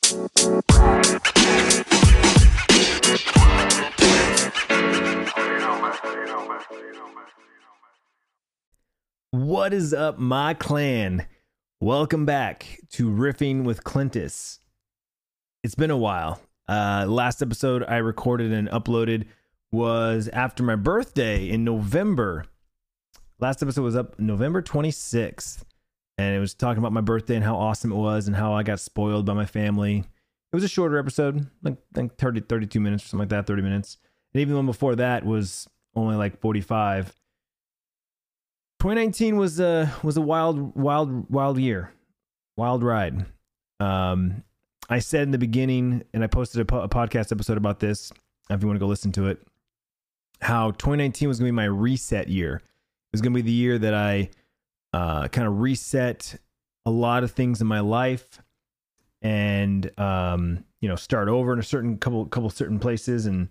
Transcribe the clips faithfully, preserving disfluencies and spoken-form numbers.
What is up, my clan? Welcome back to Riffing with Clintus. It's been a while. Uh, last episode I recorded and uploaded was after my birthday in November. Last episode was up November twenty-sixth, and it was talking about my birthday and how awesome it was and how I got spoiled by my family. It was a shorter episode, like, like thirty, thirty-two minutes or something like that, thirty minutes. And even the one before that was only like forty-five. twenty nineteen was a was a wild, wild, wild year, wild ride. Um, I said in the beginning, and I posted a, po- a podcast episode about this, if you want to go listen to it, how twenty nineteen was going to be my reset year. It was going to be the year that I uh, kind of reset a lot of things in my life, and um, you know, start over in a certain couple couple certain places, and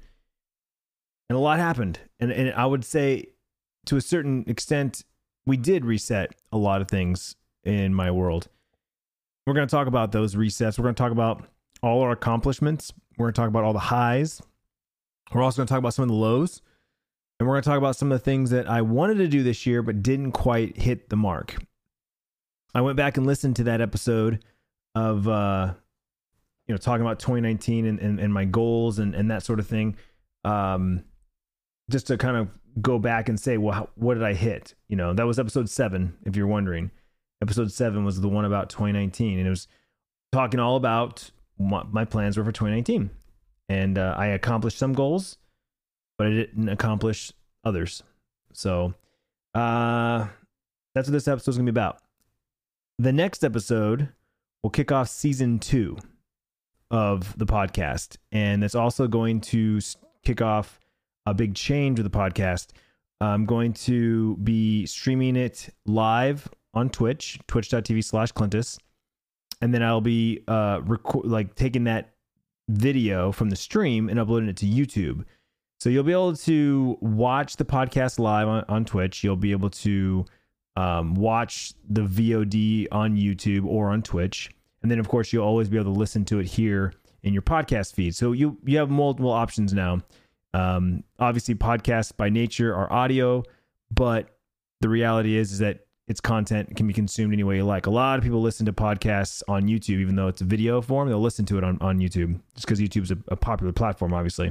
and a lot happened. And and I would say, to a certain extent, we did reset a lot of things in my world. We're going to talk about those resets. We're going to talk about all our accomplishments. We're going to talk about all the highs. We're also going to talk about some of the lows. And we're going to talk about some of the things that I wanted to do this year but didn't quite hit the mark. I went back and listened to that episode of, uh, you know, talking about twenty nineteen and, and, and my goals and, and that sort of thing. Um, just to kind of go back and say, well, how, what did I hit? You know, that was episode seven, if you're wondering. Episode seven was the one about twenty nineteen, and it was talking all about what my plans were for twenty nineteen. And uh, I accomplished some goals, but I didn't accomplish others. So uh, that's what this episode is going to be about. The next episode will kick off season two of the podcast, and it's also going to kick off a big change with the podcast. I'm going to be streaming it live on Twitch, twitch.tv slash Clintus. And then I'll be uh, record, like taking that video from the stream and uploading it to YouTube. So you'll be able to watch the podcast live on, on Twitch. You'll be able to um, watch the V O D on YouTube or on Twitch. And then, of course, you'll always be able to listen to it here in your podcast feed. So you, you have multiple options now. Um, obviously, podcasts by nature are audio, but the reality is, is that its content can be consumed any way you like. A lot of people listen to podcasts on YouTube, even though it's a video form. They'll listen to it on, on YouTube just because YouTube's a, a popular platform, obviously.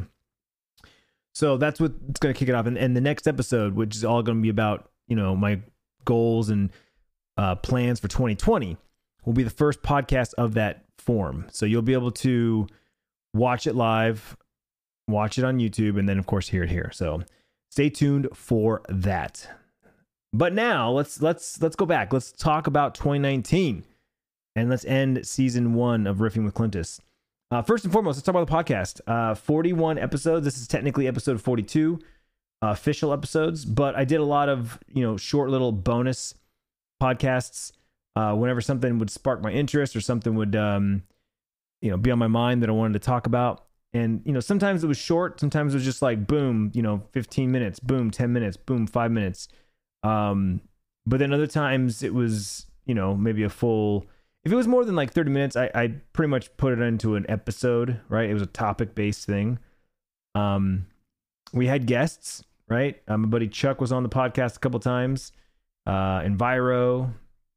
So that's what's going to kick it off. And, and the next episode, which is all going to be about, you know, my goals and uh, plans for twenty twenty, will be the first podcast of that form. So you'll be able to watch it live, watch it on YouTube, and then, of course, hear it here. So stay tuned for that. But now let's let's let's go back. Let's talk about twenty nineteen, and let's end season one of Riffing with Clintus. Uh, first and foremost, let's talk about the podcast. Uh, forty-one episodes. This is technically episode forty-two, uh, official episodes. But I did a lot of you know short little bonus podcasts uh, whenever something would spark my interest or something would um, you know be on my mind that I wanted to talk about. And you know sometimes it was short. Sometimes it was just like boom, you know, fifteen minutes, boom, ten minutes, boom, five minutes. Um, but then other times it was, you know, maybe a full, if it was more than like thirty minutes, I, I pretty much put it into an episode, right? It was a topic based thing. Um, we had guests, right? Um, my buddy Chuck was on the podcast a couple times, uh, Enviro,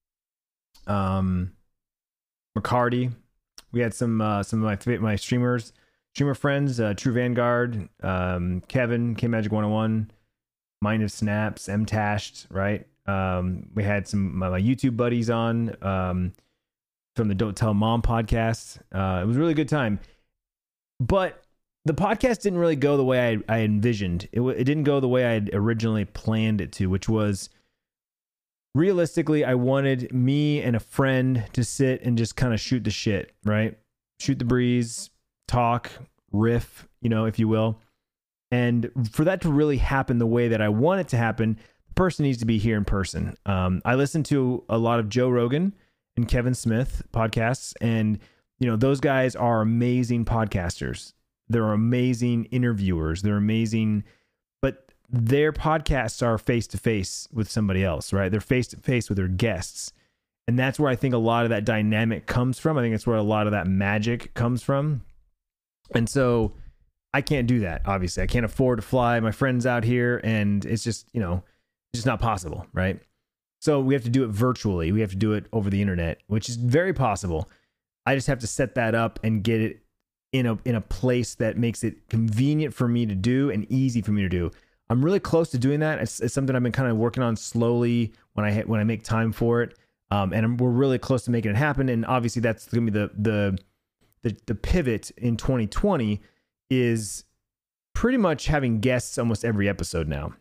um, McCarty. We had some, uh, some of my, my streamers, streamer friends, uh, True Vanguard, um, Kevin, K Magic one oh one, Mind of Snaps, M Tashed, right? Um, we had some my, my YouTube buddies on um, from the Don't Tell Mom podcast. Uh, it was a really good time. But the podcast didn't really go the way I, I envisioned. It, w- it didn't go the way I had originally planned it to, which was realistically, I wanted me and a friend to sit and just kind of shoot the shit, right? Shoot the breeze, talk, riff, you know, if you will. And for that to really happen the way that I want it to happen, the person needs to be here in person. Um, I listen to a lot of Joe Rogan and Kevin Smith podcasts, and you know those guys are amazing podcasters. They're amazing interviewers. They're amazing, but their podcasts are face to face with somebody else, right? They're face to face with their guests, And that's where I think a lot of that dynamic comes from. I think that's where a lot of that magic comes from. And so I can't do that. Obviously, I can't afford to fly my friends out here, and it's just, you know, it's just not possible, right? So we have to do it virtually. We have to do it over the internet, which is very possible. I just have to set that up and get it in a in a place that makes it convenient for me to do and easy for me to do. I'm really close to doing that. It's, it's something I've been kind of working on slowly when I when I make time for it, um, and I'm, we're really close to making it happen. And obviously, that's going to be the the the the pivot in twenty twenty is pretty much having guests almost every episode now.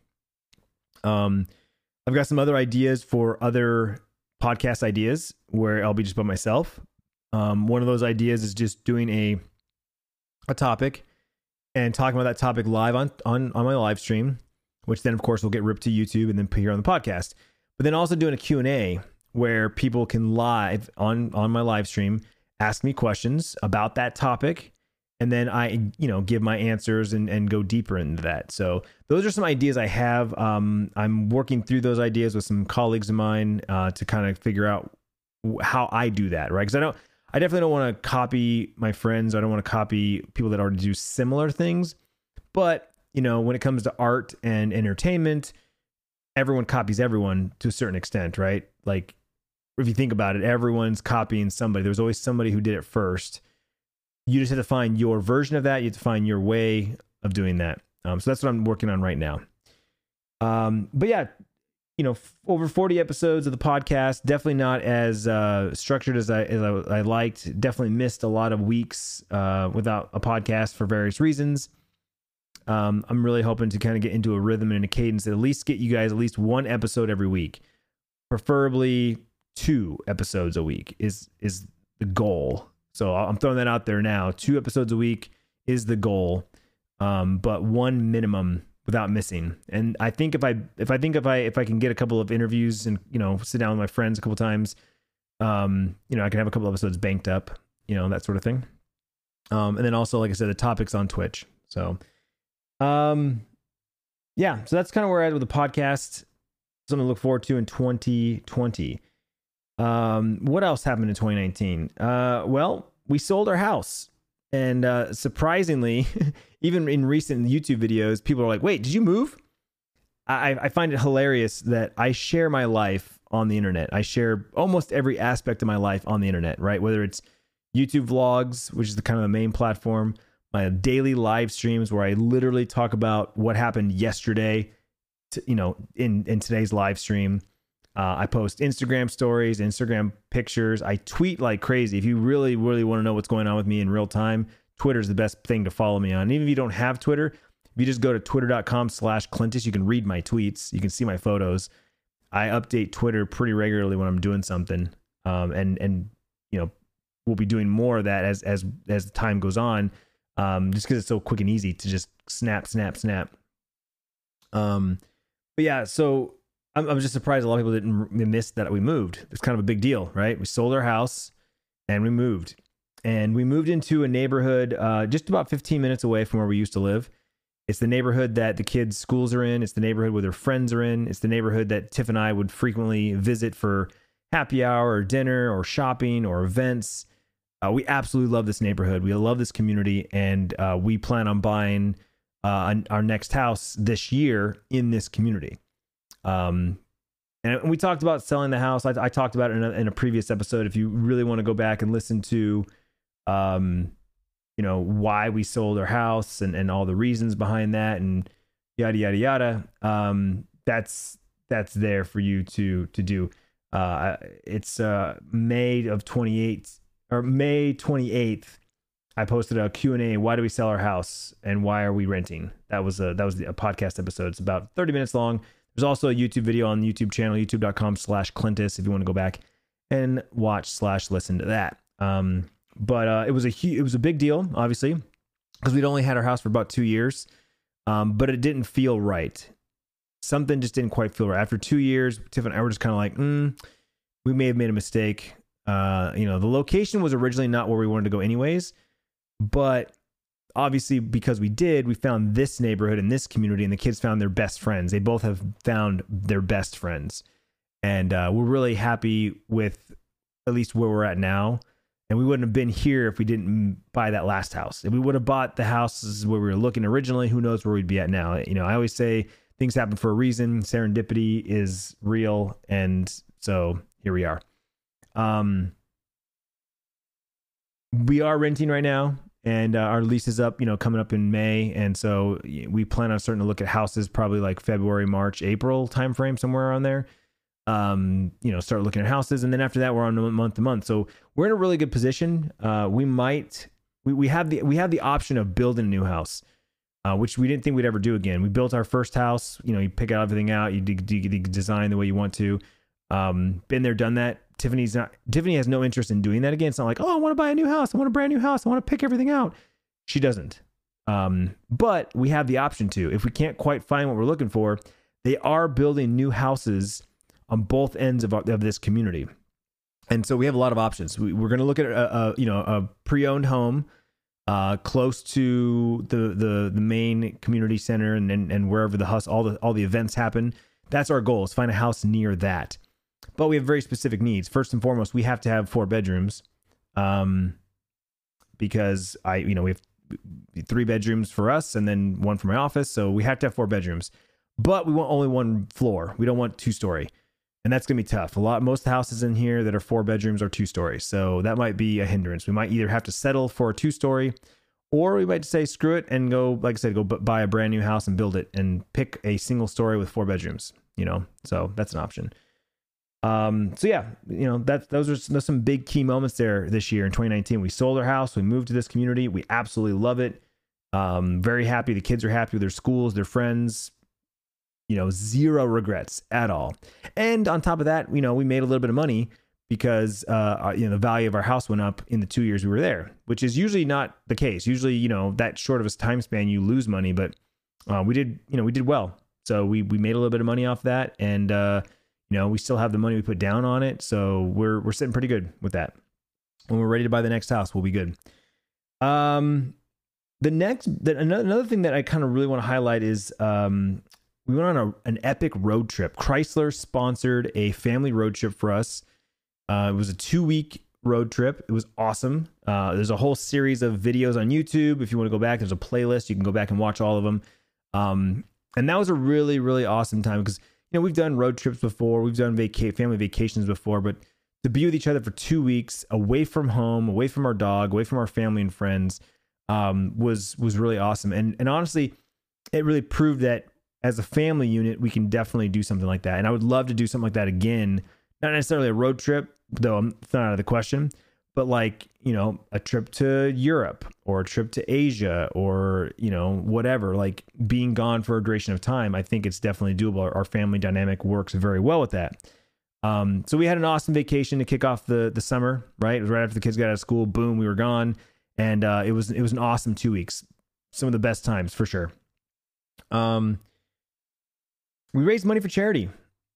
Um, I've got some other ideas for other podcast ideas where I'll be just by myself. Um, one of those ideas is just doing a a topic and talking about that topic live on, on, on my live stream, which then of course will get ripped to YouTube and then put here on the podcast. But then also doing a Q and A where people can live on, on my live stream, ask me questions about that topic. And then I, you know, give my answers and, and go deeper into that. So those are some ideas I have. Um, I'm working through those ideas with some colleagues of mine uh, to kind of figure out how I do that, right? Because I don't, I definitely don't want to copy my friends. I don't want to copy people that already do similar things. But, you know, when it comes to art and entertainment, everyone copies everyone to a certain extent, right? Like, if you think about it, everyone's copying somebody. There's always somebody who did it first. You just have to find your version of that. You have to find your way of doing that. Um, so that's what I'm working on right now. Um, but yeah, you know, f- over forty episodes of the podcast, definitely not as uh, structured as I, as I, I liked. Definitely missed a lot of weeks uh, without a podcast for various reasons. Um, I'm really hoping to kind of get into a rhythm and a cadence that at least get you guys at least one episode every week, preferably two episodes a week is is the goal. So I'm throwing that out there now. Two episodes a week is the goal, um, but one minimum without missing. And I think if I if I think if I if I can get a couple of interviews and, you know, sit down with my friends a couple times, um, you know, I can have a couple episodes banked up, you know, that sort of thing. Um, and then also, like I said, the topics on Twitch. So, um, yeah, so that's kind of where I'm at with the podcast. Something to look forward to in twenty twenty. Um, what else happened in twenty nineteen? Uh, well, we sold our house. And uh, surprisingly, even in recent YouTube videos, people are like, wait, did you move? I, I find it hilarious that I share my life on the internet. I share almost every aspect of my life on the internet, right? Whether it's YouTube vlogs, which is the kind of the main platform, my daily live streams where I literally talk about what happened yesterday, to, you know, in, in today's live stream. Uh, I post Instagram stories, Instagram pictures. I tweet like crazy. If you really, really want to know what's going on with me in real time, Twitter is the best thing to follow me on. And even if you don't have Twitter, if you just go to twitter.com slash Clintus, you can read my tweets. You can see my photos. I update Twitter pretty regularly when I'm doing something. Um, and, and, you know, we'll be doing more of that as, as, as the time goes on. Um, just because it's so quick and easy to just snap, snap, snap. Um, but yeah, so I'm, I'm just surprised a lot of people didn't miss that we moved. It's kind of a big deal, right? We sold our house and we moved. And we moved into a neighborhood uh, just about fifteen minutes away from where we used to live. It's the neighborhood that the kids' schools are in. It's the neighborhood where their friends are in. It's the neighborhood that Tiff and I would frequently visit for happy hour or dinner or shopping or events. Uh, we absolutely love this neighborhood. We love this community. And uh, we plan on buying uh, our next house this year in this community. Um, and we talked about selling the house. I, I talked about it in a, in a previous episode. If you really want to go back and listen to, um, you know, why we sold our house and, and all the reasons behind that and yada, yada, yada. Um, that's, that's there for you to, to do. Uh, it's, uh, May of twenty-eight or May twenty-eighth. I posted a Q and A. Why do we sell our house and why are we renting? That was a, that was a podcast episode. It's about thirty minutes long. There's also a YouTube video on the YouTube channel, youtube.com slash Clintus, if you want to go back and watch slash listen to that. Um, but uh, it was a hu- it was a big deal, obviously, because we'd only had our house for about two years, um, but it didn't feel right. Something just didn't quite feel right. After two years, Tiff and I were just kind of like, mm, we may have made a mistake. Uh, you know, the location was originally not where we wanted to go anyways, but obviously, because we did, we found this neighborhood and this community, and the kids found their best friends. They both have found their best friends. And uh, we're really happy with at least where we're at now. And we wouldn't have been here if we didn't buy that last house. If we would have bought the houses where we were looking originally, who knows where we'd be at now. You know, I always say things happen for a reason. Serendipity is real. And so here we are. Um, we are renting right now, and uh, our lease is up, you know, coming up in May. And so we plan on starting to look at houses probably like February, March, April timeframe, somewhere around there. Um, you know, start looking at houses. And then after that, we're on month to month. So we're in a really good position. Uh, we might, we, we have the, we have the option of building a new house, uh, which we didn't think we'd ever do again. We built our first house, you know, you pick everything out, you, d- d- d- design the way you want to, um, been there, done that. Tiffany's not, Tiffany has no interest in doing that again. It's not like, oh, I want to buy a new house. I want a brand new house. I want to pick everything out. She doesn't. Um, but we have the option to, if we can't quite find what we're looking for, they are building new houses on both ends of, of this community. And so we have a lot of options. We, we're going to look at a, a, you know, a pre-owned home, uh, close to the, the, the main community center and, and, and wherever the hus, all the, all the events happen. That's our goal, is find a house near that. But we have very specific needs. First and foremost, we have to have four bedrooms, um, because I, you know, we have three bedrooms for us and then one for my office. So we have to have four bedrooms, but we want only one floor. We don't want two story. And that's going to be tough. A lot, most houses in here that are four bedrooms are two stories. So that might be a hindrance. We might either have to settle for a two story, or we might say, screw it and go, like I said, go b- buy a brand new house and build it and pick a single story with four bedrooms, you know? So that's an option. Um, so yeah, you know, that's, those are some, some big key moments there this year in twenty nineteen. We sold our house. We moved to this community. We absolutely love it. Um, very happy. The kids are happy with their schools, their friends. You know, zero regrets at all. And on top of that, you know, we made a little bit of money because, uh, you know, the value of our house went up in the two years we were there, which is usually not the case. Usually, you know, that short of a time span, you lose money, but, uh, we did, you know, we did well. So we, we made a little bit of money off that. And, uh, you know, we still have the money we put down on it. So we're, we're sitting pretty good with that. When we're ready to buy the next house, we'll be good. Um, the next, the, another, another thing that I kind of really want to highlight is, um, we went on a, an epic road trip. Chrysler sponsored a family road trip for us. Uh, it was a two week road trip. It was awesome. Uh, there's a whole series of videos on YouTube. If you want to go back, there's a playlist. You can go back and watch all of them. Um, and that was a really, really awesome time because, you know, we've done road trips before. We've done vaca- family vacations before, but to be with each other for two weeks away from home, away from our dog, away from our family and friends, um, was, was really awesome. And, and honestly, it really proved that as a family unit, we can definitely do something like that. And I would love to do something like that again. Not necessarily a road trip, though it's not out of the question, but like, you know, a trip to Europe or a trip to Asia or, you know, whatever, like being gone for a duration of time. I think it's definitely doable. Our, our family dynamic works very well with that. Um, so we had an awesome vacation to kick off the, the summer, right? It was right after the kids got out of school. Boom, we were gone. And, uh, it was, it was an awesome two weeks. Some of the best times for sure. Um, We raised money for charity.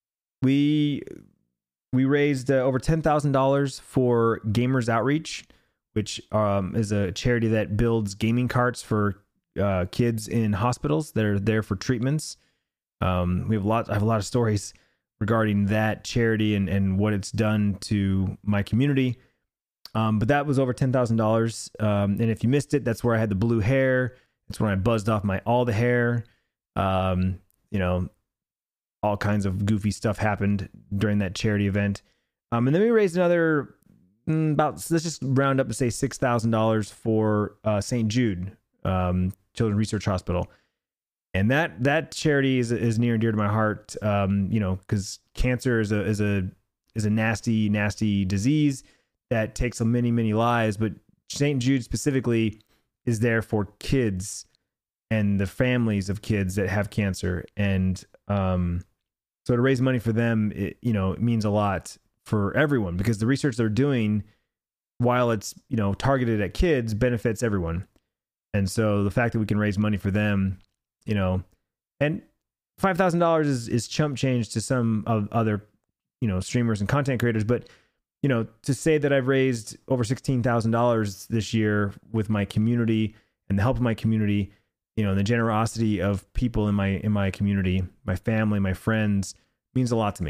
We we raised uh, over ten thousand dollars for Gamers Outreach, which um, is a charity that builds gaming carts for uh, kids in hospitals that are there for treatments. Um, we have a lot. I have a lot of stories regarding that charity and, and what it's done to my community. Um, but that was over ten thousand dollars. Um, and if you missed it, that's where I had the blue hair. It's when I buzzed off my all the hair. Um, you know. All kinds of goofy stuff happened during that charity event. Um, and then we raised another mm, about, let's just round up to say six thousand dollars for uh, Saint Jude um, Children's Research Hospital. And that, that charity is, is near and dear to my heart. Um, you know, cause cancer is a, is a, is a nasty, nasty disease that takes many, many lives, but Saint Jude specifically is there for kids and the families of kids that have cancer. And, um, so to raise money for them, it, you know, it means a lot for everyone because the research they're doing, while it's, you know, targeted at kids, benefits everyone. And so the fact that we can raise money for them, you know, and five thousand dollars is, is chump change to some of other, you know, streamers and content creators. But, you know, to say that I've raised over sixteen thousand dollars this year with my community and the help of my community, you know, the generosity of people in my, in my community, my family, my friends means a lot to me.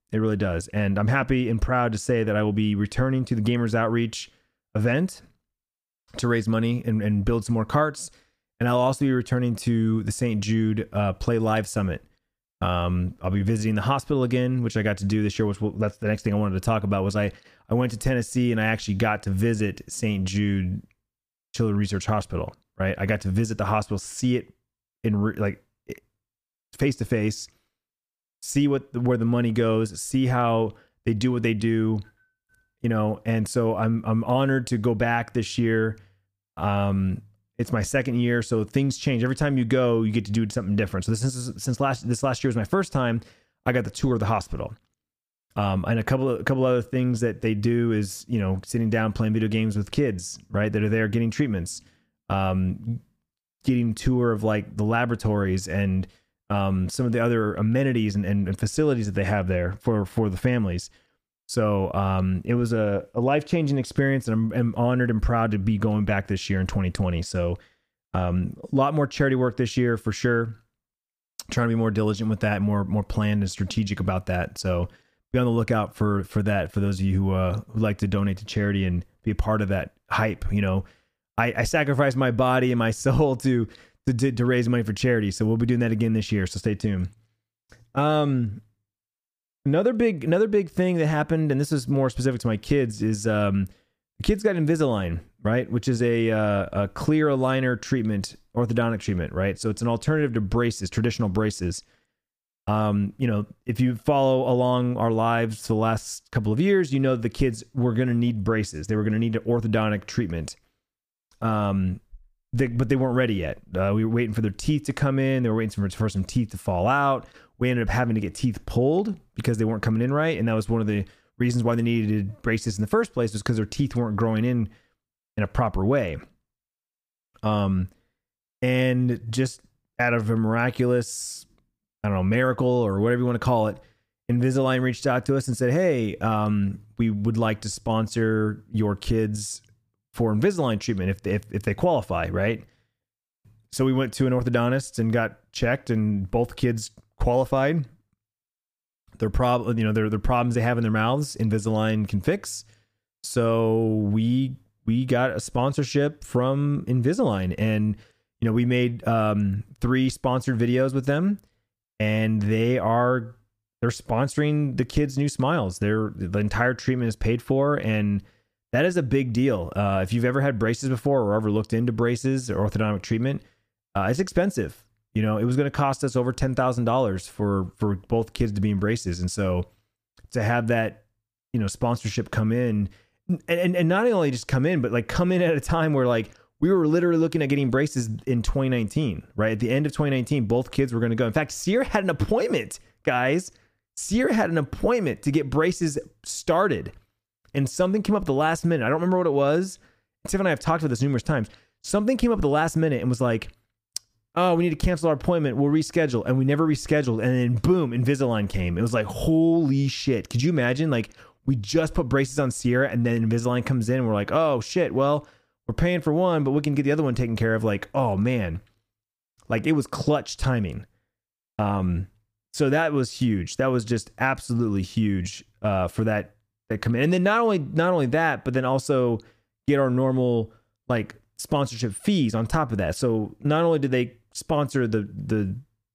It really does. And I'm happy and proud to say that I will be returning to the Gamers Outreach event to raise money and, and build some more carts. And I'll also be returning to the Saint Jude uh, Play Live Summit. Um, I'll be visiting the hospital again, which I got to do this year, which will, that's the next thing I wanted to talk about was I, I went to Tennessee and I actually got to visit Saint Jude Children's Research Hospital, right? I got to visit the hospital, see it in re- like face to face, see what where the money goes, see how they do what they do, you know. And so I'm I'm honored to go back this year. Um, it's my second year, so things change every time you go. You get to do something different. So this is since last this last year was my first time. I got the tour of the hospital, um, and a couple of a couple other things that they do is you know sitting down playing video games with kids, right? That are there getting treatments, um, getting tour of like the laboratories and um, some of the other amenities and, and, and facilities that they have there for for the families. So um, it was a, a life-changing experience, and I'm, I'm honored and proud to be going back this year in twenty twenty. So um, a lot more charity work this year for sure. Trying to be more diligent with that, more more planned and strategic about that. So be on the lookout for for that. For those of you who uh, who like to donate to charity and be a part of that hype, you know, I, I sacrificed my body and my soul to, to to raise money for charity. So we'll be doing that again this year. So stay tuned. Um. Another big, another big thing that happened, and this is more specific to my kids, is um, the kids got Invisalign, right? Which is a uh, a clear aligner treatment, orthodontic treatment, right? So it's an alternative to braces, traditional braces. Um, you know, if you follow along our lives for the last couple of years, you know the kids were going to need braces. They were going to need an orthodontic treatment. Um, they, but they weren't ready yet. Uh, we were waiting for their teeth to come in. They were waiting for, for some teeth to fall out. We ended up having to get teeth pulled because they weren't coming in right. And that was one of the reasons why they needed braces in the first place, was because their teeth weren't growing in in a proper way. Um, and just out of a miraculous, I don't know, miracle or whatever you want to call it, Invisalign reached out to us and said, hey, um, we would like to sponsor your kids for Invisalign treatment if they, if, if they qualify, right? So we went to an orthodontist and got checked, and both kids qualified. Their problem, you know, their their problems they have in their mouths, Invisalign can fix. So we we got a sponsorship from Invisalign, and you know, we made um, three sponsored videos with them, and they are they're sponsoring the kids' new smiles. They're the entire treatment is paid for, and that is a big deal. Uh, if you've ever had braces before or ever looked into braces or orthodontic treatment, uh, it's expensive. You know, it was going to cost us over ten thousand dollars for, for both kids to be in braces. And so to have that, you know, sponsorship come in and, and, and not only just come in, but like come in at a time where like we were literally looking at getting braces in twenty nineteen, right? At the end of twenty nineteen, both kids were going to go. In fact, Sierra had an appointment, guys. Sierra had an appointment to get braces started, and something came up the last minute. I don't remember what it was. Tiff and I have talked about this numerous times. Something came up at the last minute and was like, oh, we need to cancel our appointment. We'll reschedule. And we never rescheduled. And then boom, Invisalign came. It was like, holy shit. Could you imagine? Like, we just put braces on Sierra, and then Invisalign comes in and we're like, oh shit, well, we're paying for one, but we can get the other one taken care of. Like, oh man, like it was clutch timing. Um, so that was huge. That was just absolutely huge, uh, for that, that come in. And then not only, not only that, but then also get our normal like sponsorship fees on top of that. So not only did they sponsor the, the,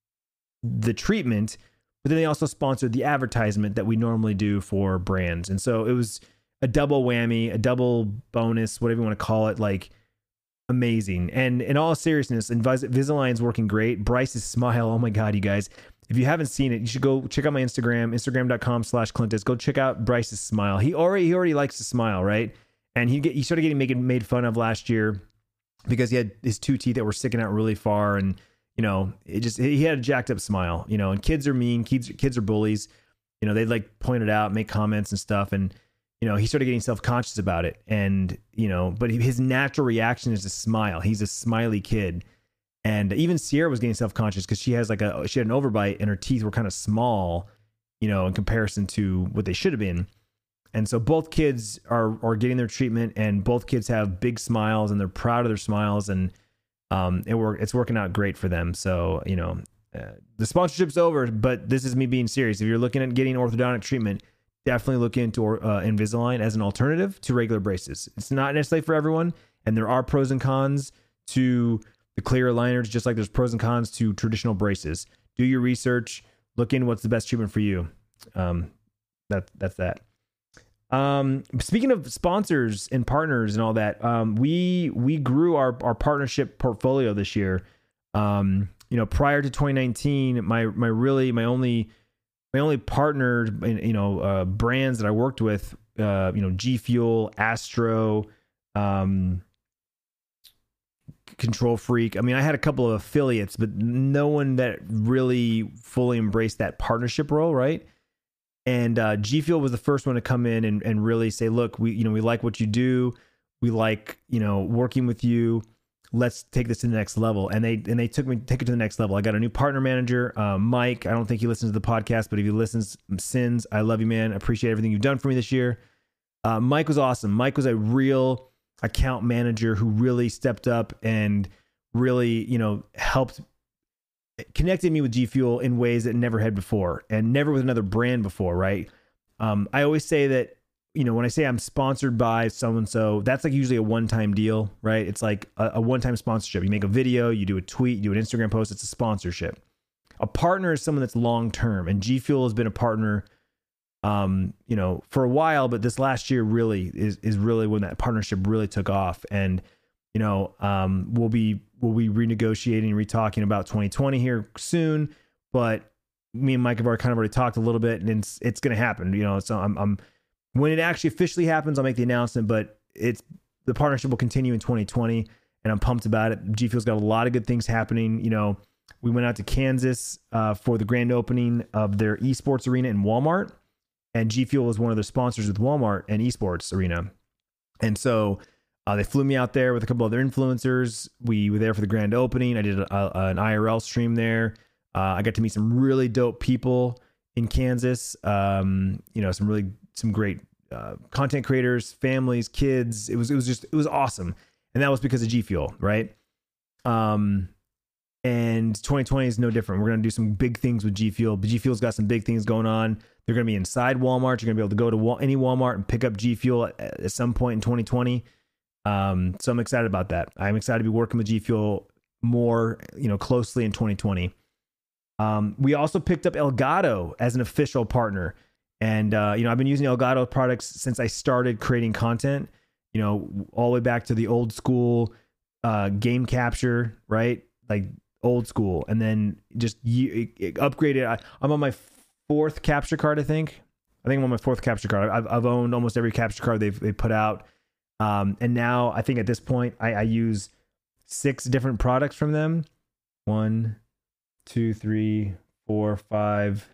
the treatment, but then they also sponsored the advertisement that we normally do for brands. And so it was a double whammy, a double bonus, whatever you want to call it, like amazing. And in all seriousness, Invisalign's working great. Bryce's smile. Oh my God, you guys, if you haven't seen it, you should go check out my Instagram, instagram.com slash Clintus. Go check out Bryce's smile. He already, he already likes to smile, right? And he get, he started getting made, made fun of last year because he had his two teeth that were sticking out really far. And, you know, it just, he had a jacked up smile, you know, and kids are mean. Kids, kids are bullies. You know, they'd like point it out, make comments and stuff. And, you know, he started getting self-conscious about it. And, you know, but his natural reaction is to smile. He's a smiley kid. And even Sierra was getting self-conscious because she has like a, she had an overbite and her teeth were kind of small, you know, in comparison to what they should have been. And so both kids are, are getting their treatment, and both kids have big smiles and they're proud of their smiles, and um, it work, it's working out great for them. So, you know, uh, the sponsorship's over, but this is me being serious. If you're looking at getting orthodontic treatment, definitely look into uh, Invisalign as an alternative to regular braces. It's not necessarily for everyone, and there are pros and cons to the clear aligners, just like there's pros and cons to traditional braces. Do your research, look in what's the best treatment for you. Um, that that's that. Um, speaking of sponsors and partners and all that, um, we we grew our our partnership portfolio this year. Um, you know, prior to twenty nineteen, my my really my only my only partner, you know, uh, brands that I worked with, uh, you know, G Fuel, Astro, um, Control Freak. I mean, I had a couple of affiliates, but no one that really fully embraced that partnership role, right? And uh, G Fuel was the first one to come in and, and really say, look, we, you know, we like what you do. We like, you know, working with you. Let's take this to the next level. And they, and they took me, take it to the next level. I got a new partner manager, uh, Mike. I don't think he listens to the podcast, but if he listens, Sins, I love you, man. I appreciate everything you've done for me this year. Uh, Mike was awesome. Mike was a real account manager who really stepped up and really, you know, helped connected me with G Fuel in ways that never had before and never with another brand before. Right. Um, I always say that, you know, when I say I'm sponsored by so-and-so, that's like usually a one-time deal, right? It's like a, a one-time sponsorship. You make a video, you do a tweet, you do an Instagram post. It's a sponsorship. A partner is someone that's long-term, and G Fuel has been a partner, um, you know, for a while, but this last year really is, is really when that partnership really took off. And, you know, um, we'll be, we'll be renegotiating, retalking about twenty twenty here soon, but me and Mike have already kind of already talked a little bit, and it's, it's going to happen, you know, so I'm, I'm, when it actually officially happens, I'll make the announcement, but it's, the partnership will continue in twenty twenty, and I'm pumped about it. G Fuel's got a lot of good things happening. You know, we went out to Kansas uh, for the grand opening of their esports arena in Walmart, and G Fuel was one of their sponsors with Walmart and esports arena. And so uh, they flew me out there with a couple other influencers. We were there for the grand opening. I did a, a, an I R L stream there. Uh, I got to meet some really dope people in Kansas. Um, you know, some really, some great uh, content creators, families, kids. It was, it was just, it was awesome. And that was because of G Fuel, right? Um, and twenty twenty is no different. We're going to do some big things with G Fuel. G Fuel's got some big things going on. They're going to be inside Walmart. You're going to be able to go to Wal- any Walmart and pick up G Fuel at, at some point in twenty twenty. Um, so I'm excited about that. I'm excited to be working with G Fuel more, you know, closely in twenty twenty. Um, we also picked up Elgato as an official partner. And, uh, you know, I've been using Elgato products since I started creating content, you know, all the way back to the old school uh, game capture, right? Like old school. And then just y- upgraded. I, I'm on my fourth capture card, I think. I think I'm on my fourth capture card. I've, I've owned almost every capture card they've, they put out. Um, and now I think at this point, I, I use six different products from them. One, two, three, four, five,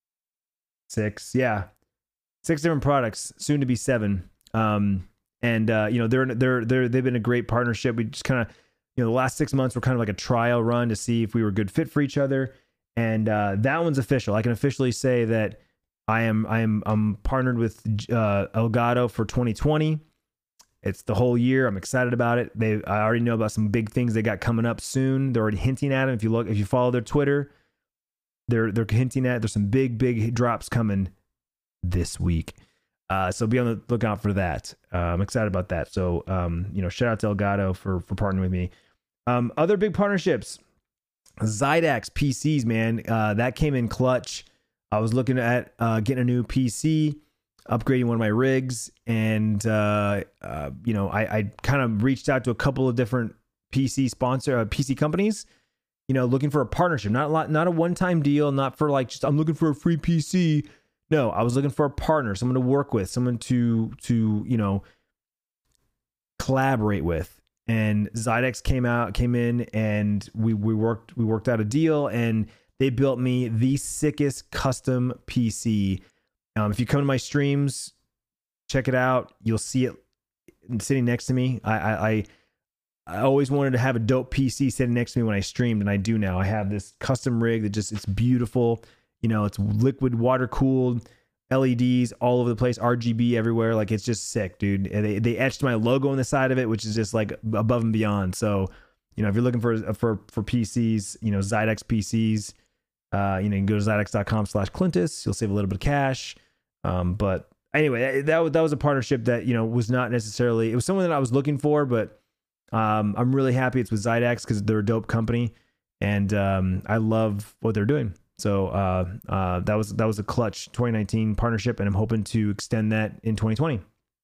six. Yeah. Six different products, soon to be seven. Um, and, uh, you know, they're, they're, they're, they've been a great partnership. We just kind of, you know, the last six months were kind of like a trial run to see if we were a good fit for each other. And, uh, that one's official. I can officially say that I am, I am, I'm partnered with, uh, Elgato for twenty twenty. It's the whole year. I'm excited about it. They, I already know about some big things they got coming up soon. They're already hinting at them. If you look, if you follow their Twitter, they're, they're hinting at, there's some big, big drops coming this week. Uh, so be on the lookout for that. Uh, I'm excited about that. So, um, you know, shout out to Elgato for, for partnering with me. Um, other big partnerships, Zydax P Cs, man, uh, that came in clutch. I was looking at, uh, getting a new P C, upgrading one of my rigs, and uh, uh, you know, I, I kind of reached out to a couple of different P C sponsor uh, P C companies, you know, looking for a partnership, not a lot, not a one-time deal, not for like just I'm looking for a free P C. No, I was looking for a partner, someone to work with, someone to to you know collaborate with. And Zydax came out, came in, and we we worked we worked out a deal, and they built me the sickest custom P C. Um, if you come to my streams, check it out. You'll see it sitting next to me. I, I, I, I always wanted to have a dope P C sitting next to me when I streamed, and I do now. I have this custom rig that just, it's beautiful. You know, it's liquid water cooled, L E Ds all over the place, R G B everywhere. Like, it's just sick, dude. And they, they etched my logo on the side of it, which is just like above and beyond. So, you know, if you're looking for, for, for P Cs, you know, Zydax P Cs, Uh, you know, you can go to zydex.com slash Clintus. You'll save a little bit of cash. Um, but anyway, that, that was a partnership that, you know, was not necessarily, it was someone that I was looking for, but um, I'm really happy it's with Zydex because they're a dope company and um, I love what they're doing. So uh, uh, that was that was a clutch twenty nineteen partnership, and I'm hoping to extend that in twenty twenty.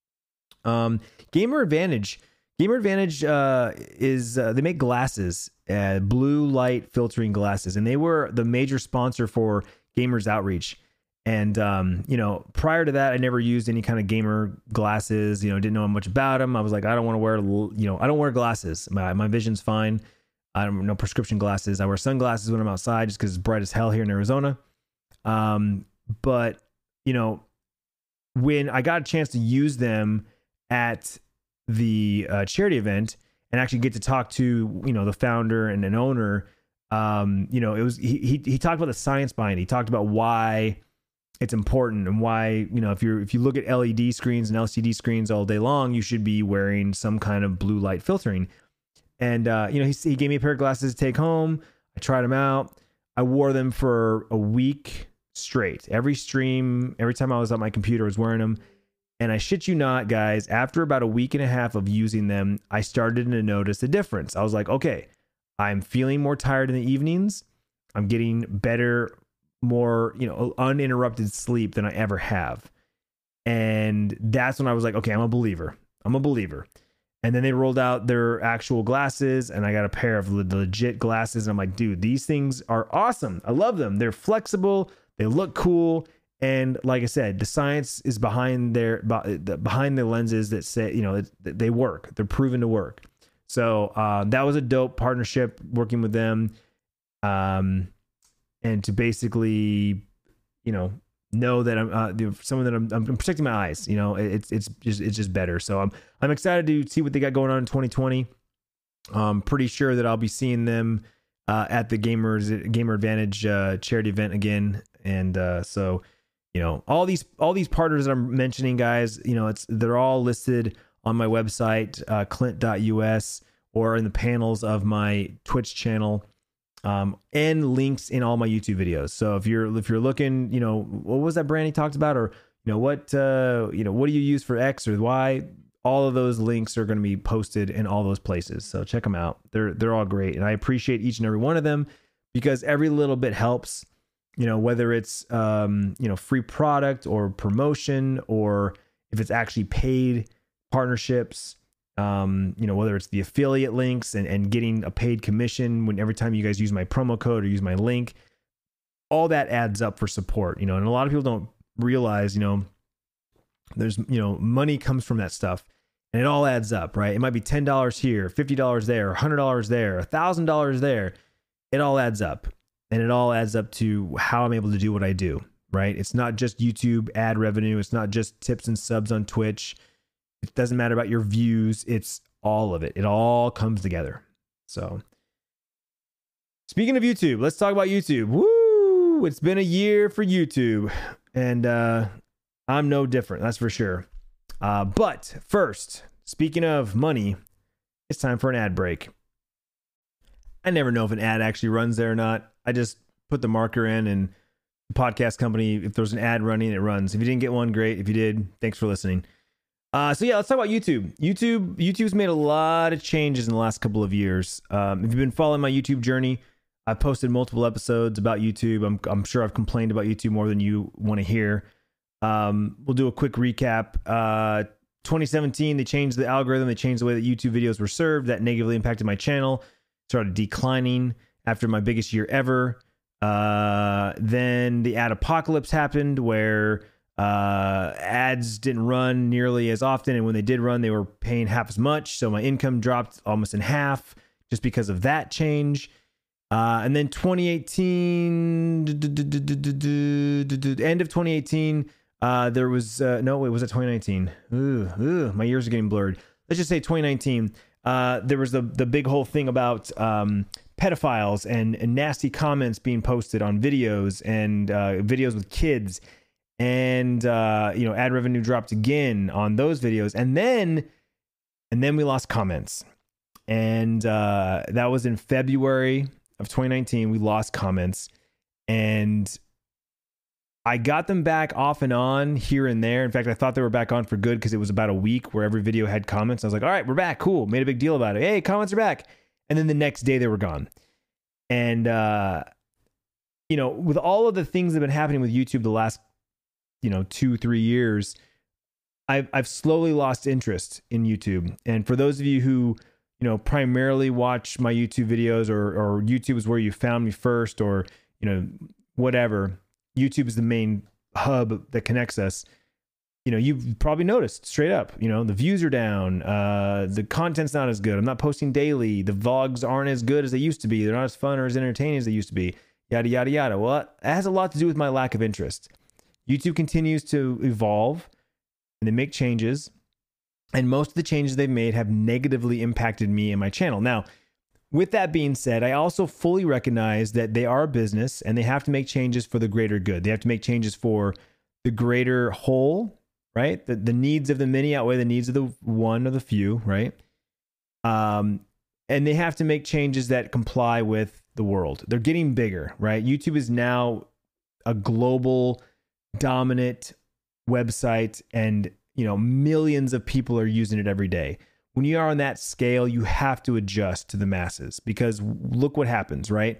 Um, Gamer Advantage. Gamer Advantage uh, is uh, they make glasses, uh, blue light filtering glasses, and they were the major sponsor for Gamers Outreach. And um, you know, prior to that, I never used any kind of gamer glasses. You know, didn't know much about them. I was like, I don't want to wear, you know, I don't wear glasses. My my vision's fine. I don't know prescription glasses. I wear sunglasses when I'm outside just because it's bright as hell here in Arizona. Um, but you know, when I got a chance to use them at the uh, charity event and actually get to talk to, you know, the founder and an owner, um, you know, it was, he, he, he talked about the science behind it. He talked about why it's important and why, you know, if you're, if you look at L E D screens and L C D screens all day long, you should be wearing some kind of blue light filtering. And, uh, you know, he, he gave me a pair of glasses to take home. I tried them out. I wore them for a week straight. Every stream, every time I was on my computer, I was wearing them. And I shit you not, guys, after about a week and a half of using them, I started to notice a difference. I was like, okay, I'm feeling more tired in the evenings. I'm getting better, more, you know, uninterrupted sleep than I ever have. And that's when I was like, okay, I'm a believer. I'm a believer. And then they rolled out their actual glasses and I got a pair of le- legit glasses. And I'm like, dude, these things are awesome. I love them. They're flexible. They look cool. And like I said, the science is behind their, behind the lenses that say, you know, they work. They're proven to work. So uh, that was a dope partnership working with them. Um, and to basically, you know, know that I'm uh, someone that I'm, I'm protecting my eyes. You know, it's it's just it's just better. So I'm I'm excited to see what they got going on in twenty twenty. I'm pretty sure that I'll be seeing them uh, at the Gamers Gamer Advantage uh, charity event again. And uh, so, you know, all these all these partners that I'm mentioning, guys, you know, it's they're all listed on my website, uh, clint dot U S, or in the panels of my Twitch channel. Um, and links in all my YouTube videos. So if you're if you're looking, you know, what was that brand he talked about, or you know what uh, you know what do you use for X or Y? All of those links are going to be posted in all those places. So check them out. They're they're all great, and I appreciate each and every one of them because every little bit helps. You know, whether it's um, you know free product or promotion, or if it's actually paid partnerships. Um, you know, whether it's the affiliate links and, and getting a paid commission when every time you guys use my promo code or use my link, all that adds up for support, you know, and a lot of people don't realize, you know, there's, you know, money comes from that stuff and it all adds up, right? It might be ten dollars here, fifty dollars there, one hundred dollars there, one thousand dollars there. It all adds up, and it all adds up to how I'm able to do what I do, right? It's not just YouTube ad revenue. It's not just tips and subs on Twitch. It doesn't matter about your views. It's all of it. It all comes together. So speaking of YouTube, let's talk about YouTube. Woo! It's been a year for YouTube, and uh, I'm no different. That's for sure. Uh, but first, speaking of money, it's time for an ad break. I never know if an ad actually runs there or not. I just put the marker in, and the podcast company, if there's an ad running, it runs. If you didn't get one, great. If you did, thanks for listening. Uh, so yeah, let's talk about YouTube. YouTube, YouTube's made a lot of changes in the last couple of years. Um, if you've been following my YouTube journey, I've posted multiple episodes about YouTube. I'm, I'm sure I've complained about YouTube more than you want to hear. Um, we'll do a quick recap. Uh, twenty seventeen, they changed the algorithm. They changed the way that YouTube videos were served. That negatively impacted my channel. Started declining after my biggest year ever. Uh, then the ad apocalypse happened, where uh ads didn't run nearly as often, and when they did run, they were paying half as much, so my income dropped almost in half just because of that change. Uh and then twenty eighteen, end of twenty eighteen, uh there was uh no wait was it twenty nineteen? Ooh, ooh, my years are getting blurred. Let's just say twenty nineteen. Uh there was the the big whole thing about um pedophiles and, and nasty comments being posted on videos, and uh videos with kids. And, uh, you know, ad revenue dropped again on those videos. And then, and then we lost comments. And, uh, that was in February of twenty nineteen. We lost comments. And I got them back off and on here and there. In fact, I thought they were back on for good because it was about a week where every video had comments. I was like, all right, we're back. Cool. Made a big deal about it. Hey, comments are back. And then the next day they were gone. And, uh, you know, with all of the things that have been happening with YouTube the last, you know, two, three years, I've, I've slowly lost interest in YouTube. And for those of you who, you know, primarily watch my YouTube videos, or, or YouTube is where you found me first, or, you know, whatever, YouTube is the main hub that connects us. You know, you've probably noticed straight up, you know, the views are down. Uh, the content's not as good. I'm not posting daily. The vlogs aren't as good as they used to be. They're not as fun or as entertaining as they used to be. Yada, yada, yada. Well, it has a lot to do with my lack of interest. YouTube continues to evolve and they make changes. And most of the changes they've made have negatively impacted me and my channel. Now, with that being said, I also fully recognize that they are a business and they have to make changes for the greater good. They have to make changes for the greater whole, right? The, the needs of the many outweigh the needs of the one or the few, right? Um, and they have to make changes that comply with the world. They're getting bigger, right? YouTube is now a global dominant website, and you know, millions of people are using it every day. When you are on that scale, you have to adjust to the masses, because look what happens, right?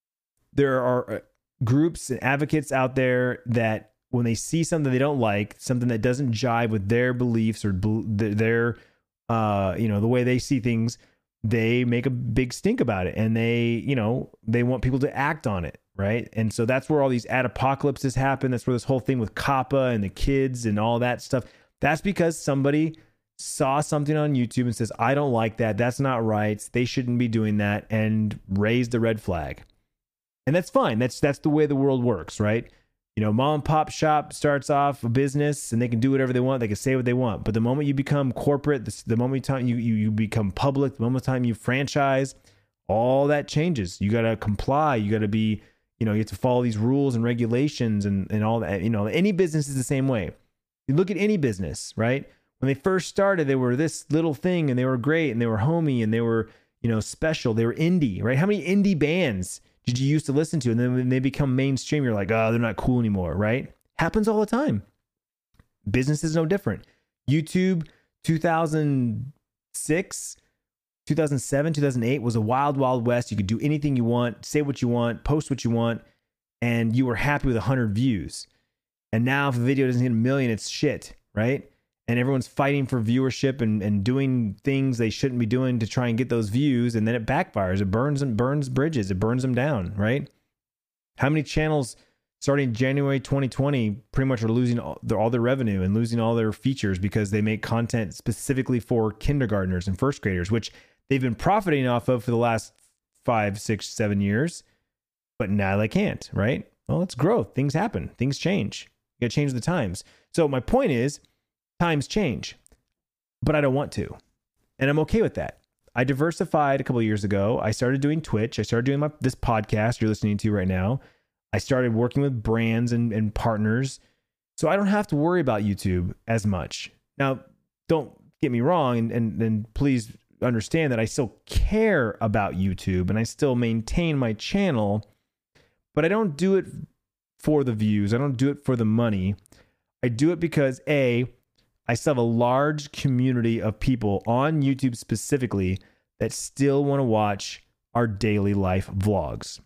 There are groups and advocates out there that when they see something they don't like, something that doesn't jive with their beliefs or their, uh, you know, the way they see things, they make a big stink about it, and they, you know, they want people to act on it, right? And so that's where all these ad apocalypses happen. That's where this whole thing with COPPA and the kids and all that stuff. That's because somebody saw something on YouTube and says, I don't like that. That's not right. They shouldn't be doing that, and raised the red flag. And that's fine. That's that's the way the world works, right? You know, mom and pop shop starts off a business and they can do whatever they want. They can say what they want. But the moment you become corporate, the, the moment you, you, you become public, the moment time you franchise, all that changes. You got to comply. You got to be, you know, you have to follow these rules and regulations and, and all that. You know, any business is the same way. You look at any business, right? When they first started, they were this little thing and they were great and they were homey and they were, you know, special. They were indie, right? How many indie bands did you used to listen to? And then when they become mainstream, you're like, oh, they're not cool anymore, right? Happens all the time. Business is no different. YouTube, two thousand six, two thousand seven, two thousand eight was a wild, wild west. You could do anything you want, say what you want, post what you want, and you were happy with one hundred views. And now if a video doesn't hit a million, it's shit, right? And everyone's fighting for viewership and, and doing things they shouldn't be doing to try and get those views. And then it backfires. It burns and burns bridges. It burns them down, right? How many channels starting January twenty twenty pretty much are losing all their, all their revenue and losing all their features because they make content specifically for kindergartners and first graders, which they've been profiting off of for the last five, six, seven years. But now they can't, right? Well, it's growth. Things happen. Things change. You got to change the times. So my point is, times change, but I don't want to. And I'm okay with that. I diversified a couple of years ago. I started doing Twitch. I started doing my, this podcast you're listening to right now. I started working with brands and, and partners. So I don't have to worry about YouTube as much. Now, don't get me wrong. And, and, and please understand that I still care about YouTube and I still maintain my channel, but I don't do it for the views. I don't do it for the money. I do it because A, I still have a large community of people on YouTube specifically that still want to watch our daily life vlogs.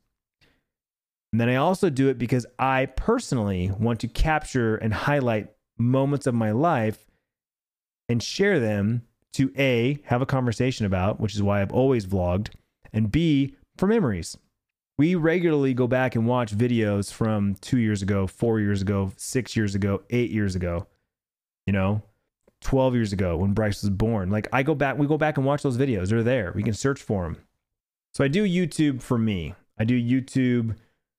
And then I also do it because I personally want to capture and highlight moments of my life and share them to A, have a conversation about, which is why I've always vlogged, and B, for memories. We regularly go back and watch videos from two years ago, four years ago, six years ago, eight years ago, you know, twelve years ago when Bryce was born. Like I go back, we go back and watch those videos. They're there. We can search for them. So I do YouTube for me. I do YouTube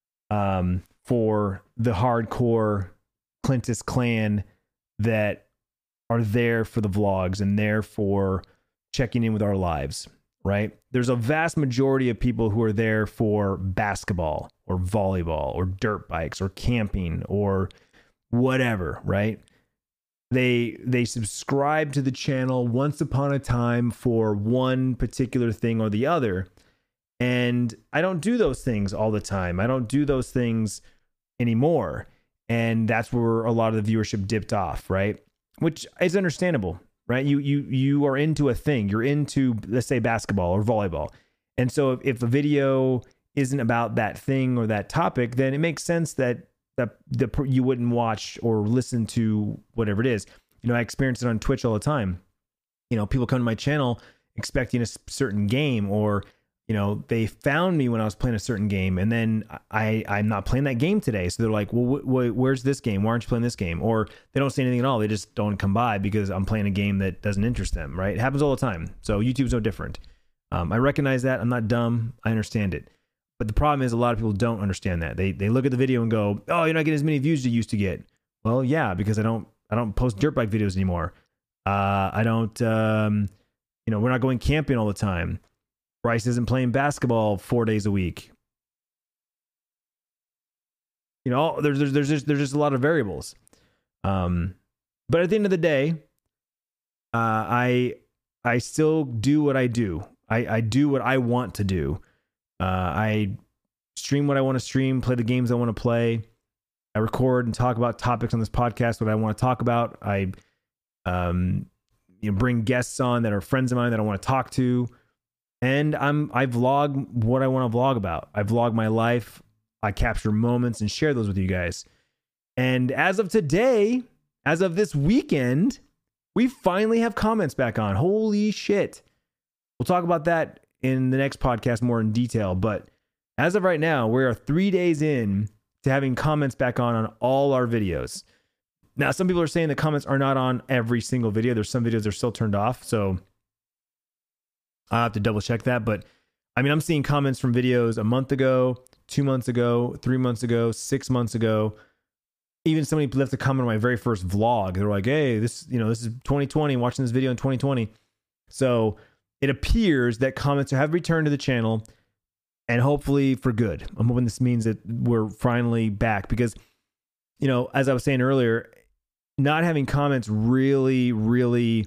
um, for the hardcore Clintus clan that are there for the vlogs and there for checking in with our lives, right? There's a vast majority of people who are there for basketball or volleyball or dirt bikes or camping or whatever, right? They they subscribe to the channel once upon a time for one particular thing or the other. And I don't do those things all the time. I don't do those things anymore. And that's where a lot of the viewership dipped off, right? Which is understandable, right? You you you are into a thing. You're into, let's say, basketball or volleyball. And so if, if a video isn't about that thing or that topic, then it makes sense that that the you wouldn't watch or listen to whatever it is. You know, I experience it on Twitch all the time. You know, people come to my channel expecting a certain game, or you know, they found me when I was playing a certain game, and then I, I'm not playing that game today. So they're like, well, wh- wh- where's this game? Why aren't you playing this game? Or they don't say anything at all. They just don't come by because I'm playing a game that doesn't interest them, right? It happens all the time. So YouTube's no different. Um, I recognize that. I'm not dumb. I understand it. But the problem is a lot of people don't understand that. They they look at the video and go, oh, you're not getting as many views as you used to get. Well, yeah, because I don't I don't post dirt bike videos anymore. Uh, I don't, um, you know, we're not going camping all the time. Bryce isn't playing basketball four days a week. You know, there's there's there's just, there's just a lot of variables. Um, but at the end of the day, uh, I I still do what I do. I, I do what I want to do. Uh, I stream what I want to stream, play the games I want to play. I record and talk about topics on this podcast, what I want to talk about. I um, you know, bring guests on that are friends of mine that I want to talk to. And I'm I vlog what I want to vlog about. I vlog my life. I capture moments and share those with you guys. And as of today, as of this weekend, we finally have comments back on. Holy shit. We'll talk about that in the next podcast more in detail. But as of right now, we are three days in to having comments back on on all our videos. Now, some people are saying the comments are not on every single video. There's some videos that are still turned off. So I'll have to double check that. But I mean, I'm seeing comments from videos a month ago, two months ago, three months ago, six months ago. Even somebody left a comment on my very first vlog. They're like, hey, this, you know, this is twenty twenty, watching this video in twenty twenty. So it appears that comments have returned to the channel, and hopefully for good. I'm hoping this means that we're finally back because, you know, as I was saying earlier, not having comments really, really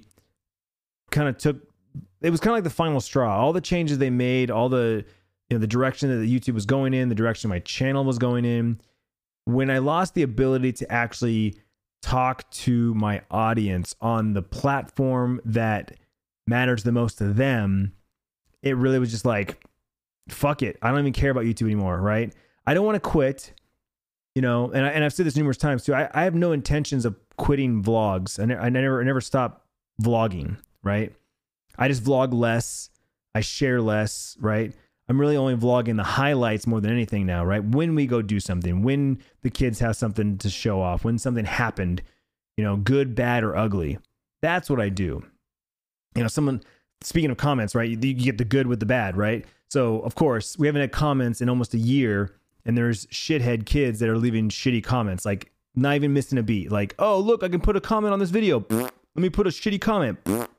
kind of took, it was kind of like the final straw. All the changes they made, all the, you know, the direction that the YouTube was going in, the direction my channel was going in. When I lost the ability to actually talk to my audience on the platform that matters the most to them, it really was just like, fuck it. I don't even care about YouTube anymore, right? I don't want to quit, you know, and, I, and I've said this numerous times too. I, I have no intentions of quitting vlogs. I, ne- I never, I never stop vlogging, right? I just vlog less. I share less, right? I'm really only vlogging the highlights more than anything now, right? When we go do something, when the kids have something to show off, when something happened, you know, good, bad, or ugly. That's what I do. You know, someone, speaking of comments, right? You, you get the good with the bad, right? So, of course, we haven't had comments in almost a year, and there's shithead kids that are leaving shitty comments, like not even missing a beat. Like, oh, look, I can put a comment on this video. Let me put a shitty comment.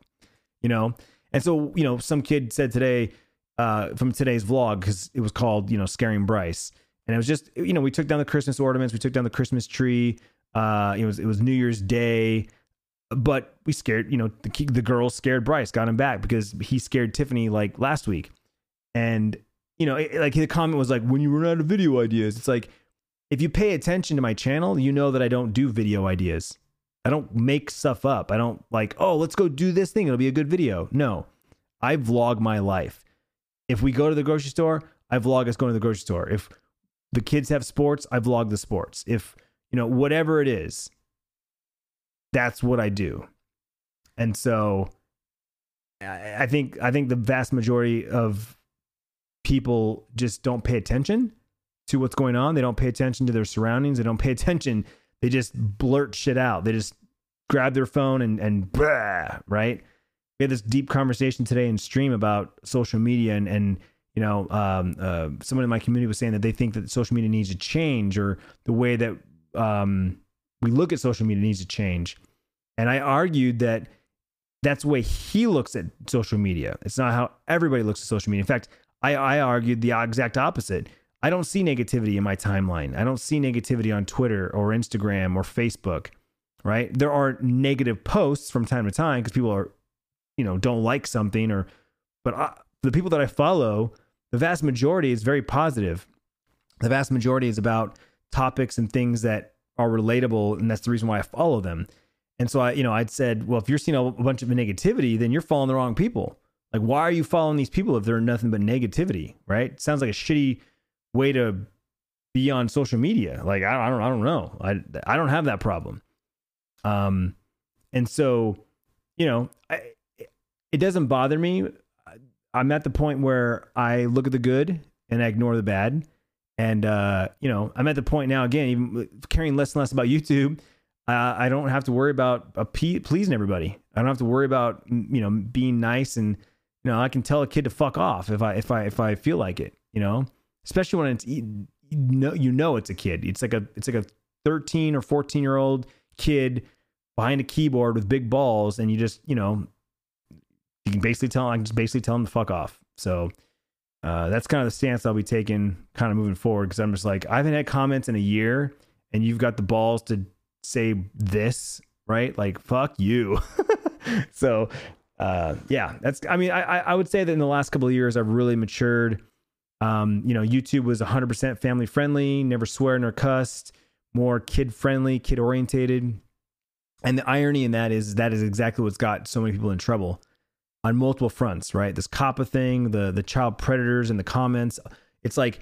You know? And so, you know, some kid said today, uh, from today's vlog, because it was called, you know, Scaring Bryce. And it was just, you know, we took down the Christmas ornaments. We took down the Christmas tree. Uh, it was, it was New Year's Day. But we scared, you know, the, the girls scared Bryce, got him back because he scared Tiffany like last week. And, you know, it, like the comment was like, when you run out of video ideas, it's like, if you pay attention to my channel, you know that I don't do video ideas. I don't make stuff up. I don't like, oh, let's go do this thing. It'll be a good video. No, I vlog my life. If we go to the grocery store, I vlog us going to the grocery store. If the kids have sports, I vlog the sports. If, you know, whatever it is, that's what I do. And so I, I think, I think the vast majority of people just don't pay attention to what's going on. They don't pay attention to their surroundings. They don't pay attention. They just blurt shit out. They just grab their phone and, and blah, right? We had this deep conversation today in stream about social media, and, and you know, um, uh, someone in my community was saying that they think that social media needs to change, or the way that um, we look at social media needs to change. And I argued that that's the way he looks at social media. It's not how everybody looks at social media. In fact, I, I argued the exact opposite. I don't see negativity in my timeline. I don't see negativity on Twitter or Instagram or Facebook, right? There are negative posts from time to time because people are, you know, don't like something, or, but I, the people that I follow, the the vast majority is very positive. The vast majority is about topics and things that are relatable, and that's the reason why I follow them. And so I, you know, I'd said, well, if you're seeing a bunch of negativity, then you're following the wrong people. Like, why are you following these people if they're nothing but negativity, right? It sounds like a shitty way to be on social media. Like, I, I don't, I don't know. I, I don't have that problem. Um, and so, you know, I, it doesn't bother me. I'm at the point where I look at the good and I ignore the bad. And, uh, you know, I'm at the point now, again, even caring less and less about YouTube. Uh, I don't have to worry about uh, pe- pleasing everybody. I don't have to worry about, you know, being nice, and, you know, I can tell a kid to fuck off if I, if I, if I feel like it, you know, especially when it's, you know, you know, it's a kid. It's like a, it's like a thirteen or fourteen year old kid behind a keyboard with big balls. And you just, you know, you can basically tell, I can just basically tell them to fuck off. So, uh, that's kind of the stance I'll be taking kind of moving forward. Cause I'm just like, I haven't had comments in a year and you've got the balls to say this, right? Like, fuck you. So, uh, yeah, that's, I mean, I, I would say that in the last couple of years, I've really matured. Um, you know, YouTube was one hundred percent family friendly, never swear nor cussed, more kid friendly, kid orientated. And the irony in that is that is exactly what's got so many people in trouble on multiple fronts, right? This COPPA thing, the, the child predators in the comments. It's like,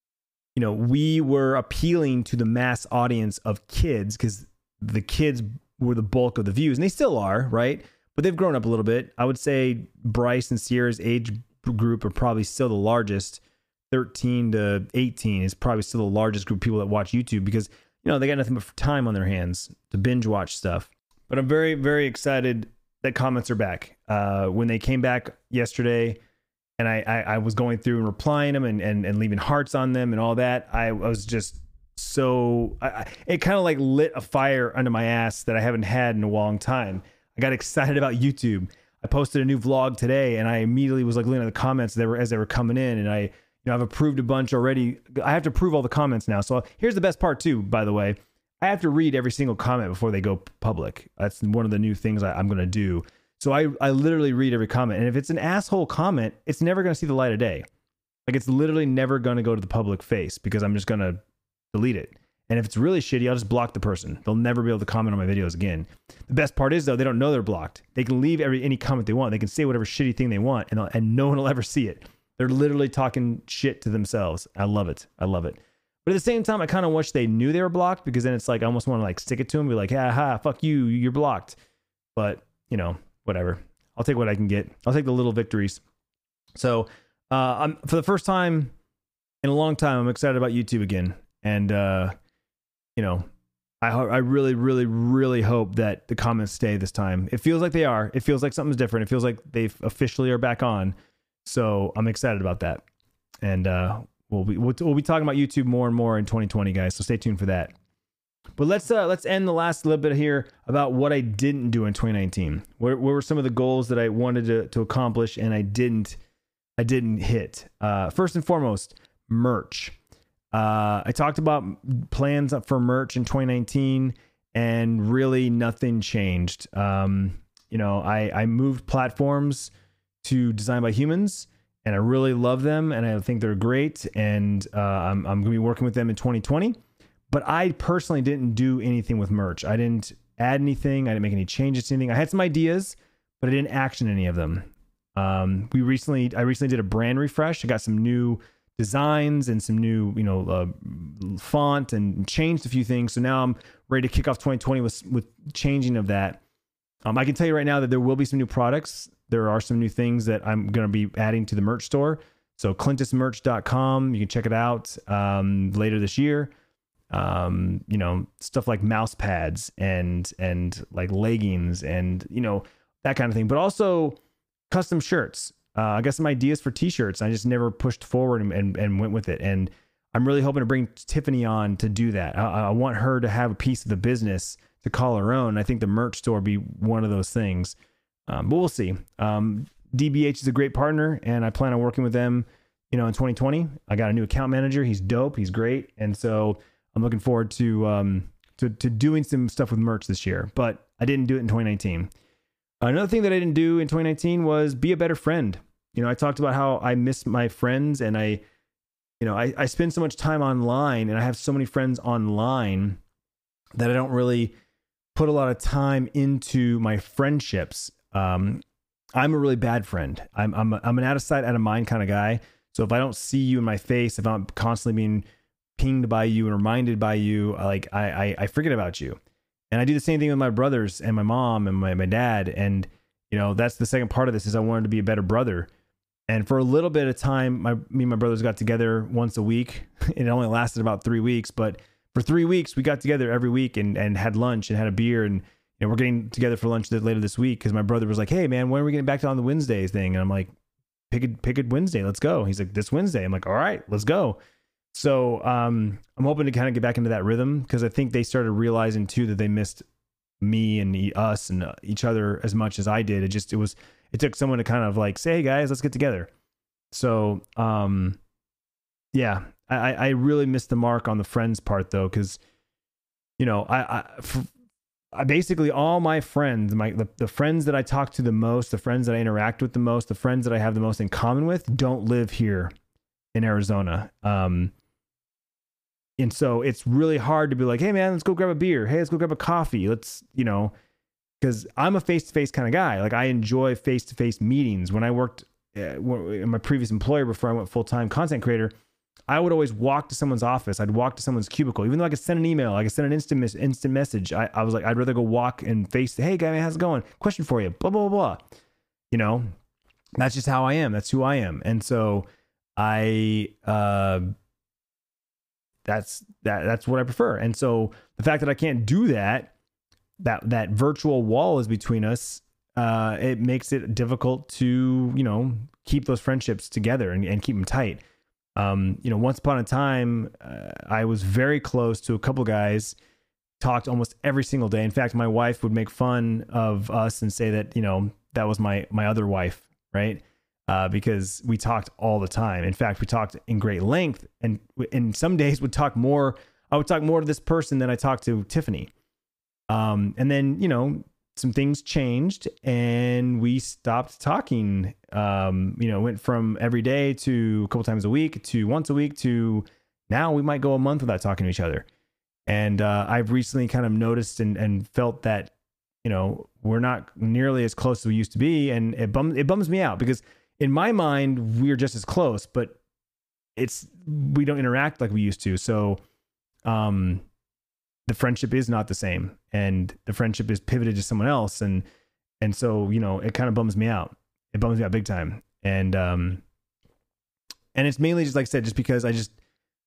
you know, we were appealing to the mass audience of kids because the kids were the bulk of the views, and they still are, right? But they've grown up a little bit. I would say Bryce and Sierra's age group are probably still the largest. thirteen to eighteen is probably still the largest group of people that watch YouTube because, you know, they got nothing but time on their hands to binge watch stuff. But I'm very, very excited that comments are back. Uh, when they came back yesterday, and I, I, I was going through and replying them and, and, and leaving hearts on them and all that, I was just so, I, I, it kind of like lit a fire under my ass that I haven't had in a long time. I got excited about YouTube. I posted a new vlog today, and I immediately was like looking at the comments that were, as they were coming in, and I, you know, I've approved a bunch already. I have to approve all the comments now. So here's the best part too, by the way. I have to read every single comment before they go public. That's one of the new things I, I'm going to do. So I, I literally read every comment. And if it's an asshole comment, it's never going to see the light of day. Like, it's literally never going to go to the public face because I'm just going to delete it. And if it's really shitty, I'll just block the person. They'll never be able to comment on my videos again. The best part is, though, they don't know they're blocked. They can leave every any comment they want. They can say whatever shitty thing they want, and, and no one will ever see it. They're literally talking shit to themselves. I love it. I love it. But at the same time, I kind of wish they knew they were blocked, because then it's like I almost want to like stick it to them, be like, ha ha, fuck you, you're blocked. But, you know, whatever. I'll take what I can get. I'll take the little victories. So uh, I'm for the first time in a long time, I'm excited about YouTube again. And, uh, you know, I, ho- I really, really, really hope that the comments stay this time. It feels like they are. It feels like something's different. It feels like they officially are back on. So I'm excited about that. And uh, we'll be we'll, we'll be talking about YouTube more and more in twenty twenty, guys. So stay tuned for that. But let's uh, let's end the last little bit here about what I didn't do in twenty nineteen. What, what were some of the goals that I wanted to, to accomplish and I didn't I didn't hit? Uh, first and foremost, merch. Uh, I talked about plans for merch in twenty nineteen, and really nothing changed. Um, you know, I, I moved platforms to Designed by Humans, and I really love them, and I think they're great, and uh, I'm, I'm going to be working with them in twenty twenty. But I personally didn't do anything with merch. I didn't add anything. I didn't make any changes to anything. I had some ideas, but I didn't action any of them. Um, we recently, I recently did a brand refresh. I got some new designs and some new, you know, uh, font, and changed a few things. So now I'm ready to kick off twenty twenty with, with changing of that. Um, I can tell you right now that there will be some new products. There are some new things that I'm going to be adding to the merch store. So clintus merch dot com, you can check it out um, later this year. Um, you know, stuff like mouse pads and, and like leggings and, you know, that kind of thing, but also custom shirts. Uh, I got some ideas for t-shirts. I just never pushed forward and, and, and went with it. And I'm really hoping to bring Tiffany on to do that. I, I want her to have a piece of the business to call her own. I think the merch store be one of those things. Um, but we'll see. Um, D B H is a great partner, and I plan on working with them, you know, in twenty twenty. I got a new account manager. He's dope. He's great. And so I'm looking forward to, um, to, to doing some stuff with merch this year, but I didn't do it in twenty nineteen. Another thing that I didn't do in twenty nineteen was be a better friend. You know, I talked about how I miss my friends, and I, you know, I, I spend so much time online, and I have so many friends online that I don't really put a lot of time into my friendships. Um, I'm a really bad friend. I'm I'm a, I'm an out of sight, out of mind kind of guy. So if I don't see you in my face, if I'm constantly being pinged by you and reminded by you, like I, I, I forget about you. And I do the same thing with my brothers and my mom and my, my dad. And, you know, that's the second part of this is I wanted to be a better brother. And for a little bit of time, my, me and my brothers got together once a week. It only lasted about three weeks, but for three weeks we got together every week and, and had lunch and had a beer. And, you know, we're getting together for lunch later this week because my brother was like, hey man, when are we getting back to on the Wednesdays thing? And I'm like, pick a, pick a Wednesday. Let's go. He's like, this Wednesday. I'm like, all right, let's go. So um, I'm hoping to kind of get back into that rhythm because I think they started realizing too that they missed me and us and uh, each other as much as I did. It just, it was, it took someone to kind of like say, hey guys, let's get together. So um, yeah, I, I really missed the mark on the friends part though. Cause you know, I, I, for, I basically all my friends, my, the, the friends that I talk to the most, the friends that I interact with the most, the friends that I have the most in common with don't live here in Arizona. Um, And so it's really hard to be like, hey man, let's go grab a beer. Hey, let's go grab a coffee. Let's, you know, because I'm a face-to-face kind of guy. Like I enjoy face-to-face meetings. When I worked uh, in my previous employer before I went full-time content creator, I would always walk to someone's office. I'd walk to someone's cubicle, even though I could send an email, I could send an instant mes- instant message. I, I was like, I'd rather go walk and face, hey guy, man, how's it going? Question for you, blah, blah, blah, blah. You know, that's just how I am. That's who I am. And so I, uh, That's that. That's what I prefer. And so the fact that I can't do that, that that virtual wall is between us. Uh, it makes it difficult to you know keep those friendships together and, and keep them tight. Um, you know, once upon a time, uh, I was very close to a couple guys. Talked almost every single day. In fact, my wife would make fun of us and say that you know that was my my other wife, right? Uh, because we talked all the time. In fact, we talked in great length, and in some days would talk more. I would talk more to this person than I talked to Tiffany. Um, and then, you know, some things changed and we stopped talking. Um, you know, went from every day to a couple times a week to once a week to now we might go a month without talking to each other. And uh, I've recently kind of noticed and, and felt that, you know, we're not nearly as close as we used to be. And it bums, it bums me out because in my mind, we're just as close, but it's, we don't interact like we used to. So, um, the friendship is not the same and the friendship is pivoted to someone else. And, and so, you know, it kind of bums me out. It bums me out big time. And, um, and it's mainly just like I said, just because I just,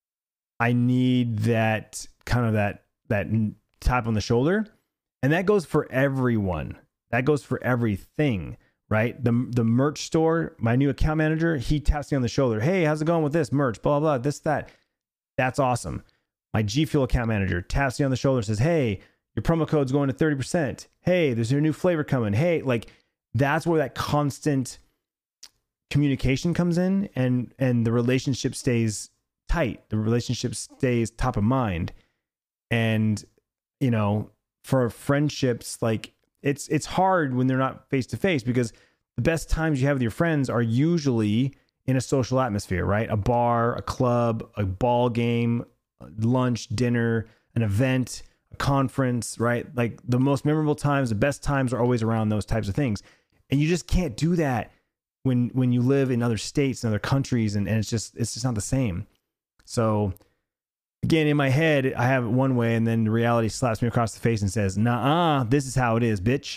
I need that kind of that, that tap on the shoulder. And that goes for everyone. That goes for everything. Right. The the merch store, my new account manager, he taps me on the shoulder. Hey, how's it going with this merch? Blah, blah, blah, this, that. That's awesome. My G Fuel account manager taps me on the shoulder, says, hey, your promo code's going to thirty percent. Hey, there's a new flavor coming. Hey, like that's where that constant communication comes in and, and the relationship stays tight. The relationship stays top of mind. And, you know, for friendships, like, It's it's hard when they're not face to face because the best times you have with your friends are usually in a social atmosphere, right? A bar, a club, a ball game, lunch, dinner, an event, a conference, right? Like the most memorable times, the best times are always around those types of things. And you just can't do that when when you live in other states and other countries and, and it's just it's just not the same. So again, in my head, I have it one way, and then reality slaps me across the face and says, nah, this is how it is, bitch.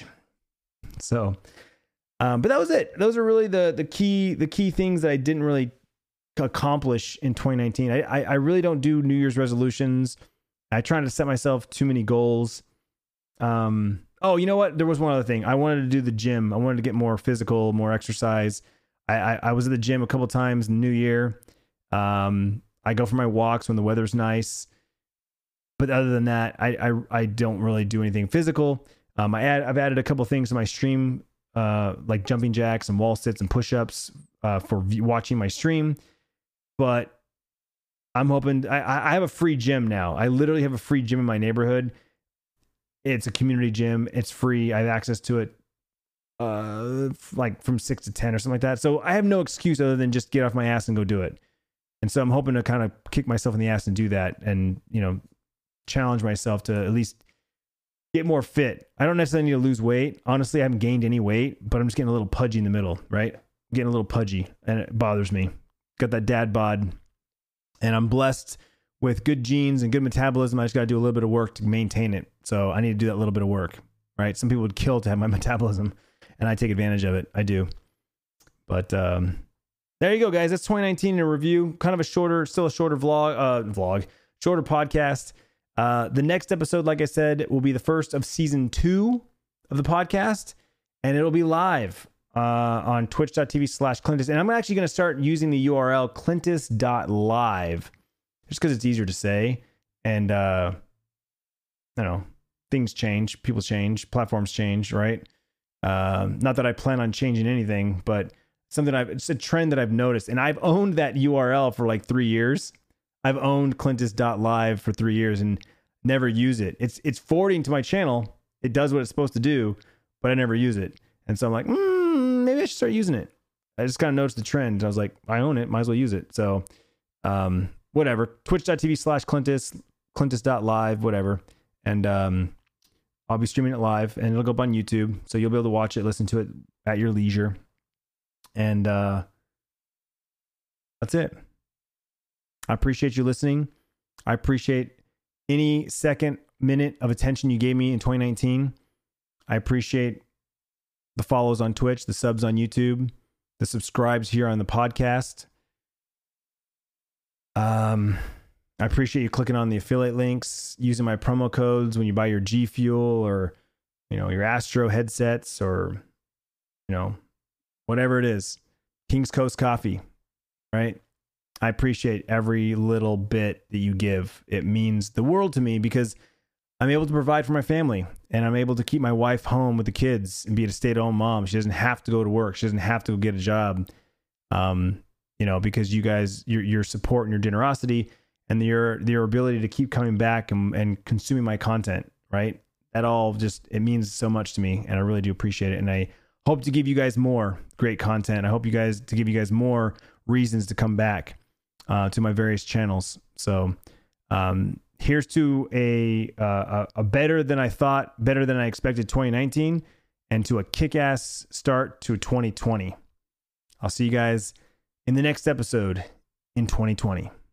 So, um, but that was it. Those are really the the key the key things that I didn't really accomplish in twenty nineteen. I, I, I really don't do New Year's resolutions. I try to set myself too many goals. Um, oh, you know what? There was one other thing. I wanted to do the gym. I wanted to get more physical, more exercise. I, I, I was at the gym a couple times in the new year. Um, I go for my walks when the weather's nice, but other than that, I I, I don't really do anything physical. Um, I add I've added a couple things to my stream, uh, like jumping jacks and wall sits and push-ups uh, for v- watching my stream. But I'm hoping I I have a free gym now. I literally have a free gym in my neighborhood. It's a community gym. It's free. I have access to it uh, like from six to ten or something like that. So I have no excuse other than just get off my ass and go do it. And so I'm hoping to kind of kick myself in the ass and do that, and, you know, challenge myself to at least get more fit. I don't necessarily need to lose weight. Honestly, I haven't gained any weight, but I'm just getting a little pudgy in the middle, right? I'm getting a little pudgy, and it bothers me. Got that dad bod, and I'm blessed with good genes and good metabolism. I just got to do a little bit of work to maintain it. So I need to do that little bit of work, right? Some people would kill to have my metabolism, and I take advantage of it. I do. But um, there you go, guys. That's twenty nineteen in a review. Kind of a shorter, still a shorter vlog, uh, vlog, shorter podcast. Uh, the next episode, like I said, will be the first of season two of the podcast, and it'll be live uh, on twitch.tv slash Clintus. And I'm actually going to start using the U R L clintus dot live just because it's easier to say. And, uh, I don't know, things change, people change, platforms change, right? Uh, not that I plan on changing anything, but something I've, it's a trend that I've noticed. And I've owned that U R L for like three years. I've owned clintus dot live for three years and never use it. It's it's forwarding to my channel. It does what it's supposed to do, but I never use it. And so I'm like, mm, maybe I should start using it. I just kind of noticed the trend. I was like, I own it. Might as well use it. So um, whatever. Twitch.tv slash Clintus, clintus dot live, whatever. And um, I'll be streaming it live, and it'll go up on YouTube. So you'll be able to watch it, listen to it at your leisure. And uh, that's it. I appreciate you listening. I appreciate any second minute of attention you gave me in twenty nineteen. I appreciate the follows on Twitch, the subs on YouTube, the subscribes here on the podcast. Um, I appreciate you clicking on the affiliate links, using my promo codes when you buy your G Fuel or, you know, your Astro headsets or, you know, whatever it is. King's Coast Coffee, right? I appreciate every little bit that you give. It means the world to me because I'm able to provide for my family, and I'm able to keep my wife home with the kids and be a stay-at-home mom. She doesn't have to go to work. She doesn't have to go get a job. Um, you know, because you guys, your your support and your generosity and your your ability to keep coming back and, and consuming my content, right? That all just, it means so much to me, and I really do appreciate it. And I hope to give you guys more great content. I hope you guys to give you guys more reasons to come back uh, to my various channels. So um, here's to a, uh, a better than I thought, better than I expected twenty nineteen, and to a kick-ass start to twenty twenty. I'll see you guys in the next episode in twenty twenty.